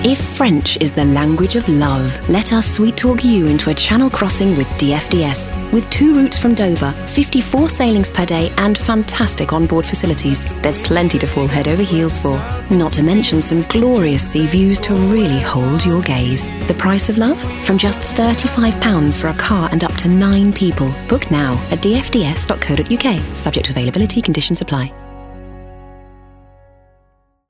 If French is the language of love, let us sweet talk you into a channel crossing with DFDS. With 2 routes from Dover, 54 sailings per day and fantastic onboard facilities, there's plenty to fall head over heels for. Not to mention some glorious sea views to really hold your gaze. The price of love? From just £35 for a car and up to 9 people. Book now at dfds.co.uk. Subject to availability, conditions apply.